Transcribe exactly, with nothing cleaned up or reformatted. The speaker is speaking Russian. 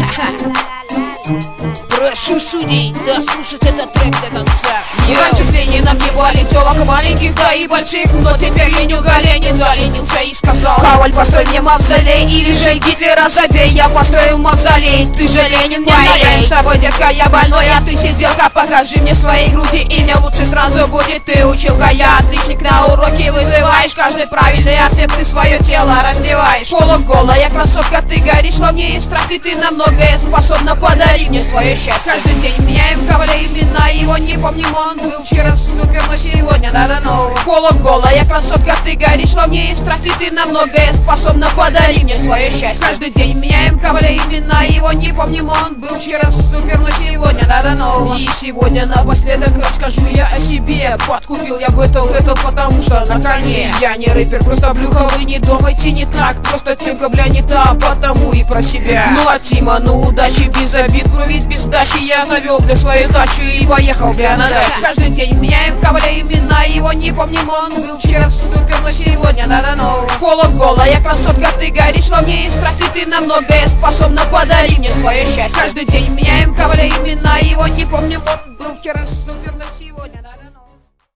Прошу судей, дослушать этот трек до конца. Раньше с Лениным не было телок маленьких, да и больших, но теперь Леню Галенин заленился и сказал: Коваль, построй мне мавзолей, или же Гитлера забей. Я построил мавзолей, ты же Ленин, не налей. С тобой, детка, я больной, а ты сиделка. Покажи мне свои груди, имя лучше сразу будет. Ты училка, я отличник, на уроке вызываешь каждый правильный ответ, ты свое тело раздеваешь. Полуголая красотка, ты горишь во мне, и страх, и ты на многое способна. Подари мне свое счастье. Каждый день меняем Коваля, имена его не помним. Он был вчера супер, но сегодня надо нового. Полуголая красотка, ты горишь во мне, и страх, и ты на многое способна. Подари мне свое счастье. Каждый день меняем Коваля, имена его не помним. Он был вчера супер, но сегодня надо нового. И сегодня напоследок расскажу я о себе. Подкупил я бэтл, это потому что на коне. Я не рэпер, просто блюха, вы не думайте не так. Просто темка, бля, не та, потому и про себя. Ну а Тима, ну удачи, без обид, ведь без дачи я завел для своей дачи и поехал, бля, на дачу. Каждый день меняем Коваля, имена его не помним. Он был вчера супер, но сегодня надо нового. Полуголая красотка, ты горишь во мне, и страх, и ты на многое способна. Подари мне свое счастье.